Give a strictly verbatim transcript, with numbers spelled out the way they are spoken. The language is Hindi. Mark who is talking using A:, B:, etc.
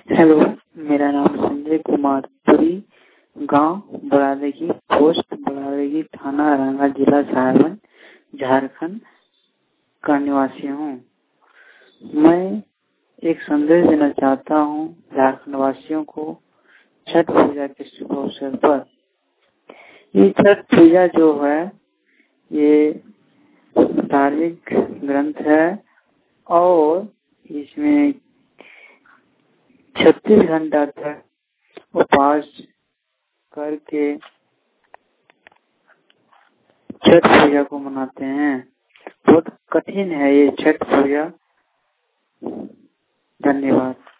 A: हेलो, मेरा नाम संजय कुमार पुरी, गांव बड़ादेगी, पोस्ट बड़ादेगी, थाना अरंगा, जिला साहेबगंज, झारखंड का निवासी हूँ। मैं एक संदेश देना चाहता हूँ झारखंड वासियों को छठ पूजा के शुभ अवसर पर। ये छठ पूजा जो है ये धार्मिक ग्रंथ है और इसमें छत्तीस घंटा तक उपवास करके छठ पूजा को मनाते हैं। बहुत कठिन है ये छठ पूजा। धन्यवाद।